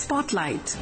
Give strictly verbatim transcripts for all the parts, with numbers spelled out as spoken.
Spotlight.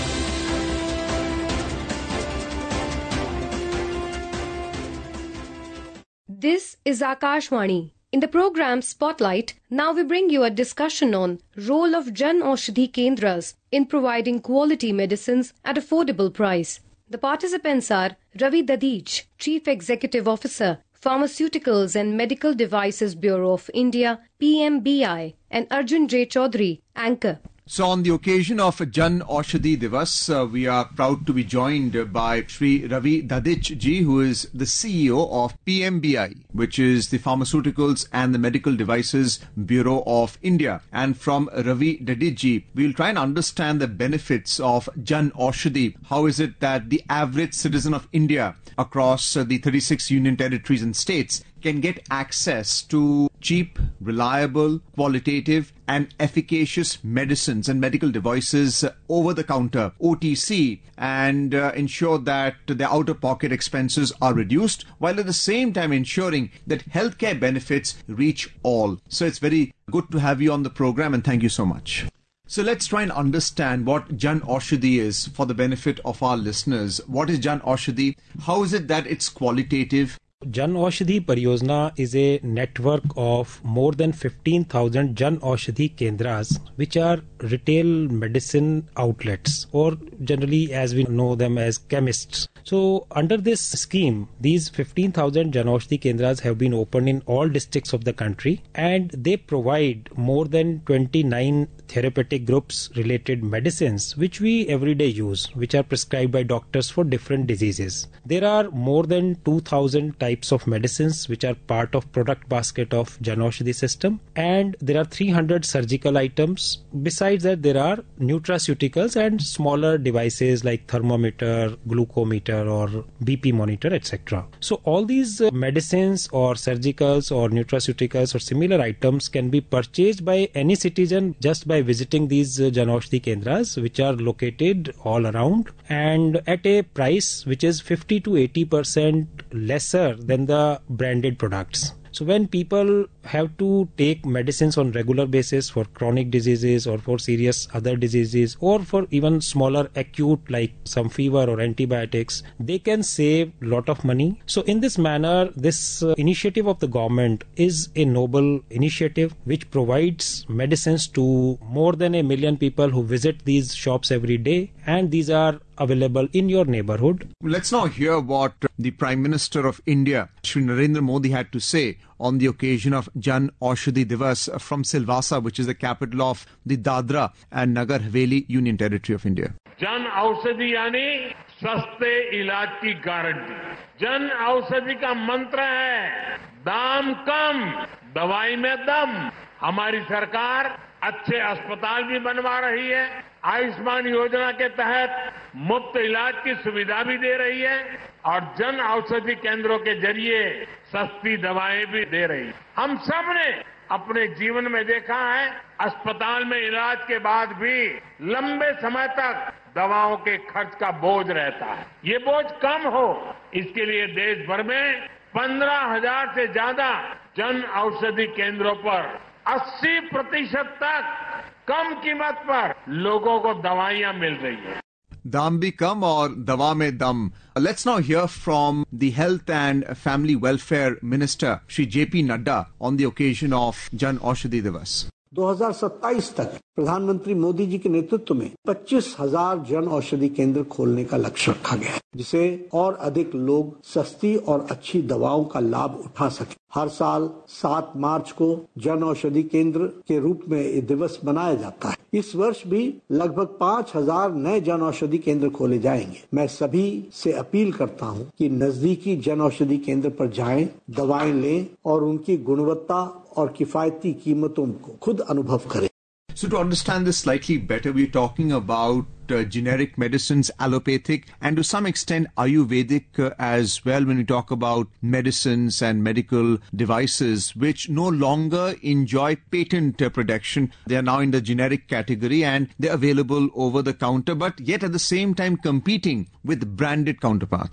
This is Akashvani. In the program Spotlight, now we bring you a discussion on role of Jan Aushadhi Kendras in providing quality medicines at affordable price. The participants are Ravi Dadich, Chief Executive Officer, Pharmaceuticals and Medical Devices Bureau of India, P M B I, and Arjun J. Chaudhary, Anchor. So on the occasion of Jan Aushadhi Divas, uh, we are proud to be joined by Shri Ravi Dadich ji, who is the C E O of P M B I, which is the Pharmaceuticals and the Medical Devices Bureau of India. And from Ravi Dadich ji, we'll try and understand the benefits of Jan Aushadhi. How is it that the average citizen of India across uh, the thirty-six union territories and states can get access to cheap, reliable, qualitative and efficacious medicines and medical devices over the counter, O T C, and uh, ensure that their out-of-pocket expenses are reduced, while at the same time ensuring that healthcare benefits reach all. So it's very good to have you on the program, and thank you so much. So let's try and understand what Jan Aushadhi is for the benefit of our listeners. What is Jan Aushadhi? How is it that it's qualitative? Jan Aushadhi Pariyojana is a network of more than fifteen thousand Jan Aushadhi Kendras, which are retail medicine outlets, or generally as we know them as chemists. So under this scheme, these fifteen thousand Jan Aushadhi Kendras have been opened in all districts of the country, and they provide more than twenty-nine therapeutic groups related medicines which we everyday use, which are prescribed by doctors for different diseases. There are more than two thousand types of medicines which are part of product basket of Jan Aushadhi system, and there are three hundred surgical items. Besides that, there are nutraceuticals and smaller devices like thermometer, glucometer or B P monitor, et cetera. So all these uh, medicines or surgicals or nutraceuticals or similar items can be purchased by any citizen just by visiting these uh, Jan Aushadhi Kendras, which are located all around, and at a price which is fifty to eighty percent lesser than the branded products. So when people have to take medicines on regular basis for chronic diseases or for serious other diseases or for even smaller acute like some fever or antibiotics, they can save a lot of money. So in this manner, this uh, initiative of the government is a noble initiative which provides medicines to more than a million people who visit these shops every day, and these are available in your neighborhood. Let's now hear what the Prime Minister of India, Shri Narendra Modi, had to say on the occasion of Jan Aushadhi Divas from Silvassa, which is the capital of the Dadra and Nagar Haveli Union Territory of India. Jan Aushadhi यानी सस्ते इलाज की guarantee. Jan Aushadhi का मंत्र है दाम कम, दवाई में दम. हमारी सरकार अच्छे अस्पताल भी बनवा रही है, आयुष्मान योजना के तहत मुफ्त इलाज की सुविधा भी दे रही है और जन औषधि केंद्रों के जरिए सस्ती दवाएं भी दे रही है. हम सब ने अपने जीवन में देखा है, अस्पताल में इलाज के बाद भी लंबे समय तक दवाओं के खर्च का बोझ रहता है. ये बोझ कम हो, इसके लिए देश भर में पंद्रह हजार से ज्यादा जन औषधि केंद्रों पर अस्सी प्रतिशत तक कम कीमत पर लोगों को दवाइयां मिल रही है. Dam bhi kam aur dawa mein dam. Let's now hear from the Health and Family Welfare Minister, Shri J P Nadda, on the occasion of Jan Aushadhi Divas. दो हज़ार सत्ताईस तक प्रधानमंत्री मोदी जी के नेतृत्व में पच्चीस हजार जन औषधि केंद्र खोलने का लक्ष्य रखा गया है, जिसे और अधिक लोग सस्ती और अच्छी दवाओं का लाभ उठा सके. हर साल सात मार्च को जन औषधि केंद्र के रूप में ये दिवस मनाया जाता है. इस वर्ष भी लगभग पाँच हजार नए जन औषधि केंद्र खोले जाएंगे. मैं सभी से अपील करता हूं कि नजदीकी जन औषधि केंद्र पर जाएं, दवाएं लें और उनकी गुणवत्ता और किफायती कीमतों को खुद अनुभव करें. So to understand this slightly better, we're talking about uh, generic medicines, allopathic, and to some extent Ayurvedic uh, as well when we talk about medicines and medical devices which no longer enjoy patent uh, protection. They are now in the generic category and they're available over the counter, but yet at the same time competing with branded counterparts.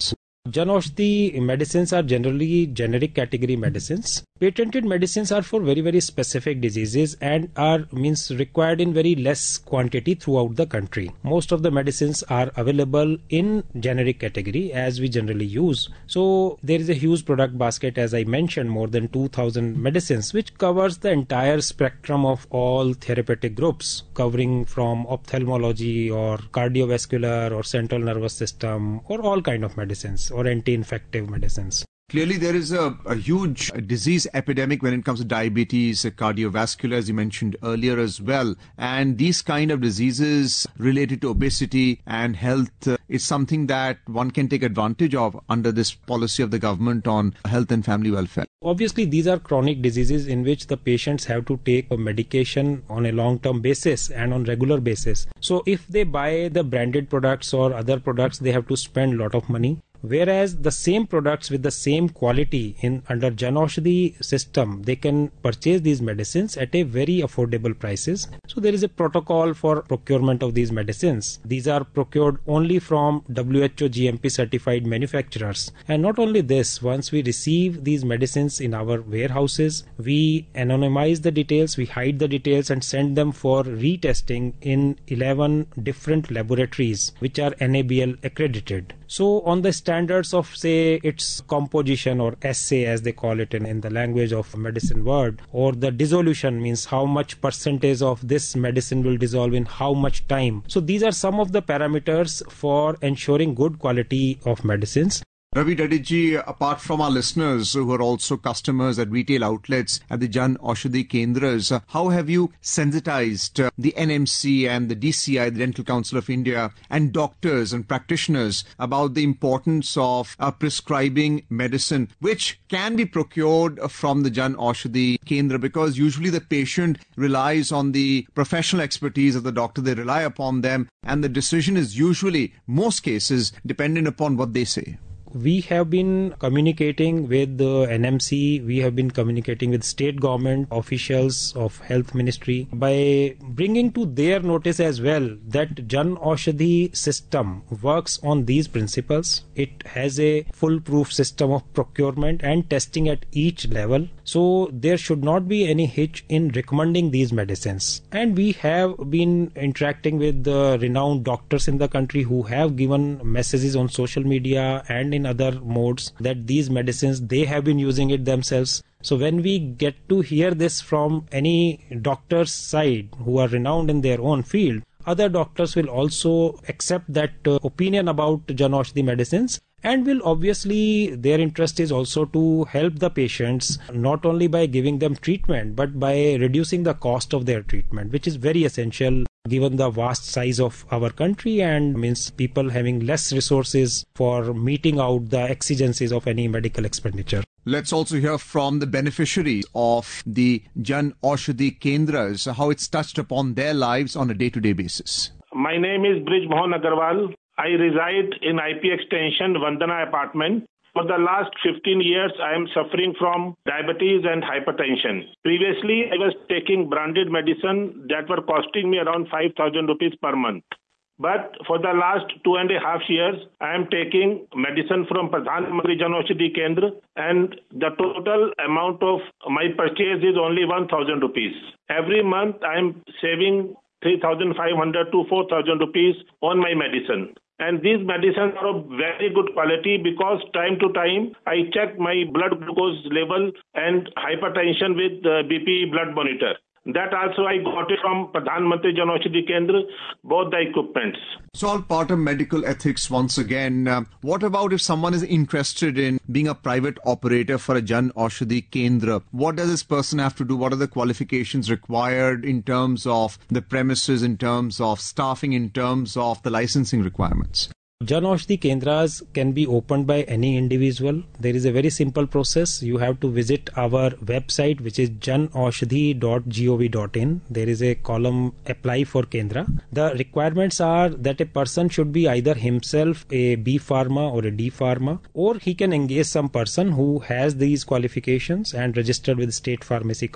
Jan Aushadhi medicines are generally generic category medicines. Patented medicines are for very, very specific diseases and are means required in very less quantity throughout the country. Most of the medicines are available in generic category as we generally use. So there is a huge product basket, as I mentioned, more than two thousand medicines, which covers the entire spectrum of all therapeutic groups, covering from ophthalmology or cardiovascular or central nervous system or all kind of medicines or anti-infective medicines. Clearly, there is a, a huge disease epidemic when it comes to diabetes, cardiovascular, as you mentioned earlier as well. And these kind of diseases related to obesity and health uh, is something that one can take advantage of under this policy of the government on health and family welfare. Obviously, these are chronic diseases in which the patients have to take a medication on a long-term basis and on regular basis. So if they buy the branded products or other products, they have to spend a lot of money. Whereas the same products with the same quality in under Jan Aushadhi system, they can purchase these medicines at a very affordable prices. So there is a protocol for procurement of these medicines. These are procured only from W H O G M P certified manufacturers. And not only this, once we receive these medicines in our warehouses, we anonymize the details, we hide the details and send them for retesting in eleven different laboratories which are N A B L accredited. So on the standards of, say, its composition or assay, as they call it in, in the language of medicine word, or the dissolution, means how much percentage of this medicine will dissolve in how much time. So these are some of the parameters for ensuring good quality of medicines. Ravi Dadich, apart from our listeners who are also customers at retail outlets at the Jan Aushadhi Kendras, how have you sensitized the N M C and the D C I, the Dental Council of India, and doctors and practitioners about the importance of uh, prescribing medicine which can be procured from the Jan Aushadhi Kendra? Because usually the patient relies on the professional expertise of the doctor, they rely upon them, and the decision is usually, most cases, dependent upon what they say. We have been communicating with the N M C, we have been communicating with state government officials of health ministry by bringing to their notice as well that Jan Aushadhi system works on these principles. It has a foolproof system of procurement and testing at each level. So there should not be any hitch in recommending these medicines. And we have been interacting with the renowned doctors in the country who have given messages on social media and in other modes that these medicines, they have been using it themselves. So when we get to hear this from any doctor's side who are renowned in their own field, other doctors will also accept that uh, opinion about Jan Aushadhi medicines, and will obviously, their interest is also to help the patients not only by giving them treatment but by reducing the cost of their treatment, which is very essential given the vast size of our country and means people having less resources for meeting out the exigencies of any medical expenditure. Let's also hear from the beneficiaries of the Jan Aushadhi Kendras, how it's touched upon their lives on a day-to-day basis. My name is Brij Mohan Agarwal. I reside in I P Extension Vandana apartment. For the last fifteen years, I am suffering from diabetes and hypertension. Previously, I was taking branded medicine that were costing me around five thousand rupees per month. But for the last two and a half years, I am taking medicine from Pradhan Mantri Jan Aushadhi Kendra, and the total amount of my purchase is only one thousand rupees. Every month, I am saving three thousand five hundred to four thousand rupees on my medicine. And these medicines are of very good quality because time to time I check my blood glucose level and hypertension with the B P blood monitor. That also I got it from Pradhan Mantri Jan Aushadhi Kendra, both the equipments. So all part of medical ethics once again. Uh, what about if someone is interested in being a private operator for a Jan Aushadhi Kendra? What does this person have to do? What are the qualifications required in terms of the premises, in terms of staffing, in terms of the licensing requirements? Jan Aushadhi Kendras can be opened by any individual. There is a very simple process. You have to visit our website, which is jan aushadhi dot gov dot in. There is a column apply for Kendra. The requirements are that a person should be either himself a B Pharma or a D Pharma, or he can engage some person who has these qualifications and registered with State Pharmacy Council.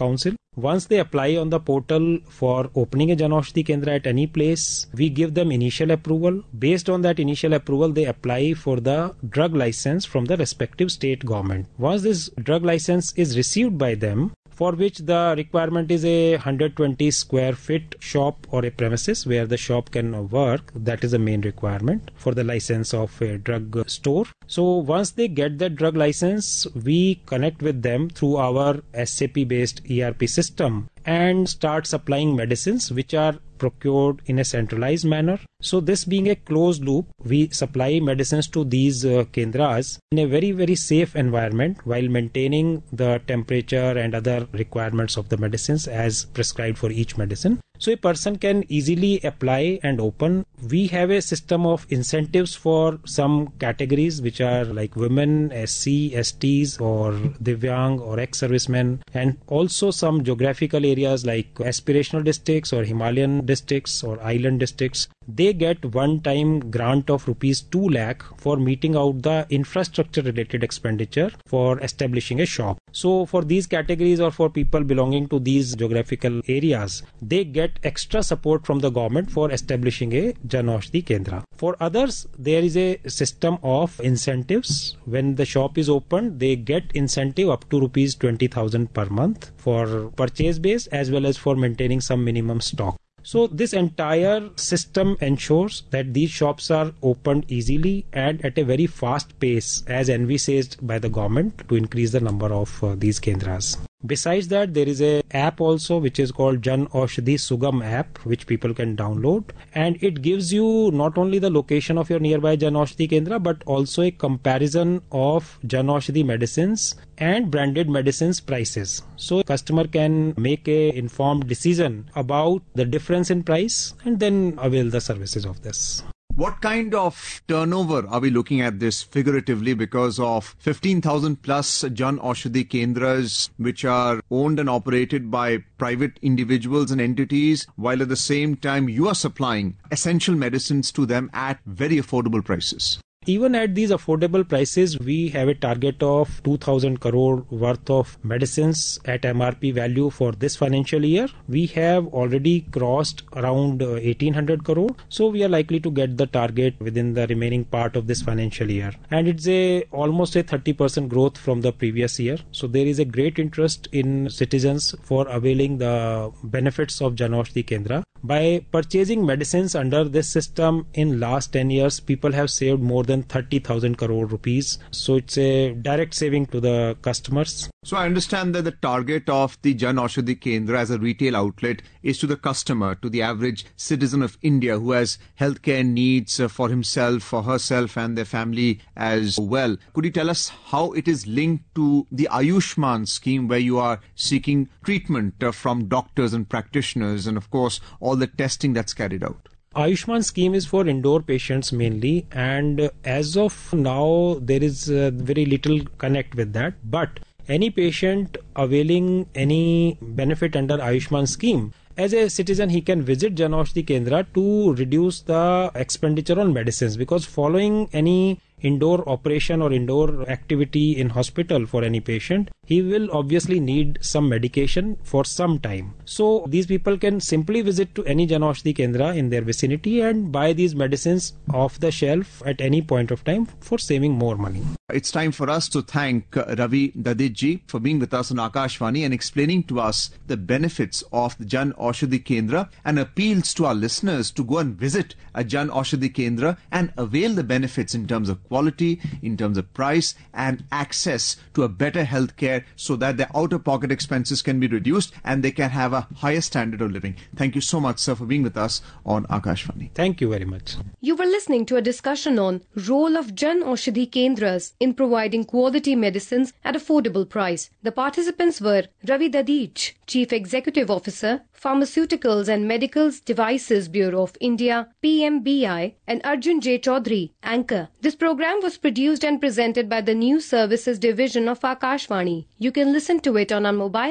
Once they apply on the portal for opening a Jan Aushadhi Kendra at any place, we give them initial approval. Based on that initial approval, they apply for the drug license from the respective state government. Once this drug license is received by them, for which the requirement is a one hundred twenty square feet shop or a premises where the shop can work. That is the main requirement for the license of a drug store. So once they get that drug license, we connect with them through our S A P based E R P system and start supplying medicines which are procured in a centralized manner. So this being a closed loop, we supply medicines to these uh, kendras in a very very safe environment while maintaining the temperature and other requirements of the medicines as prescribed for each medicine. So a person can easily apply and open. We have a system of incentives for some categories which are like women, S C, S Ts or Divyang or ex-servicemen, and also some geographical areas like aspirational districts or Himalayan districts or island districts. They get one-time grant of rupees two lakh for meeting out the infrastructure-related expenditure for establishing a shop. So for these categories or for people belonging to these geographical areas, they get extra support from the government for establishing a Jan Aushadhi Kendra. For others, there is a system of incentives. When the shop is opened, they get incentive up to rupees twenty thousand per month for purchase base as well as for maintaining some minimum stock. So this entire system ensures that these shops are opened easily and at a very fast pace as envisaged by the government to increase the number of uh, these kendras. Besides that, there is a app also which is called Jan Aushadhi Sugam app, which people can download, and it gives you not only the location of your nearby Jan Aushadhi Kendra but also a comparison of Jan Aushadhi medicines and branded medicines prices. So customer can make a informed decision about the difference in price and then avail the services of this. What kind of turnover are we looking at this figuratively because of fifteen thousand plus Jan Aushadhi Kendras which are owned and operated by private individuals and entities, while at the same time you are supplying essential medicines to them at very affordable prices? Even at these affordable prices, we have a target of two thousand crore worth of medicines at M R P value for this financial year. We have already crossed around uh, eighteen hundred crore. So we are likely to get the target within the remaining part of this financial year. And it's a almost a thirty percent growth from the previous year. So there is a great interest in citizens for availing the benefits of Jan Aushadhi Kendra. By purchasing medicines under this system in last ten years, people have saved more than thirty thousand crore rupees. So it's a direct saving to the customers. So I understand that the target of the Jan Aushadhi Kendra as a retail outlet is to the customer, to the average citizen of India who has healthcare needs for himself, for herself and their family as well. Could you tell us how it is linked to the Ayushman scheme where you are seeking treatment from doctors and practitioners and of course all the testing that's carried out? Ayushman scheme is for indoor patients mainly, and as of now there is uh, very little connect with that. But any patient availing any benefit under Ayushman scheme, as a citizen he can visit Jan Aushadhi Kendra to reduce the expenditure on medicines, because following any indoor operation or indoor activity in hospital for any patient, he will obviously need some medication for some time. So these people can simply visit to any Jan Aushadhi Kendra in their vicinity and buy these medicines off the shelf at any point of time for saving more money. It's time for us to thank Ravi Dadit ji for being with us on Akashvani and explaining to us the benefits of the Jan Aushadhi Kendra and appeals to our listeners to go and visit a Jan Aushadhi Kendra and avail the benefits in terms of quality, in terms of price and access to a better healthcare so that their out-of-pocket expenses can be reduced and they can have a higher standard of living. Thank you so much, sir, for being with us on Akashvani. Thank you very much. You were listening to a discussion on role of Jan Aushadhi Kendras in providing quality medicines at affordable price. The participants were Ravi Dadit, Chief Executive Officer, Pharmaceuticals and Medical Devices Bureau of India, P M B I, and Arjun J. Chaudhary, anchor. This program was produced and presented by the News Services Division of Akashvani. You can listen to it on our mobile app,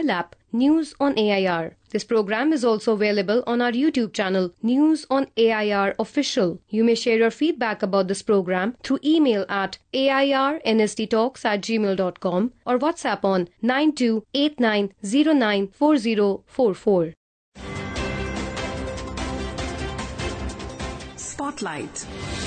News on A I R. This program is also available on our YouTube channel, News on A I R Official. You may share your feedback about this program through email at A I R N S T talks at gmail dot com or WhatsApp on nine two eight nine zero nine four zero four four. Spotlight.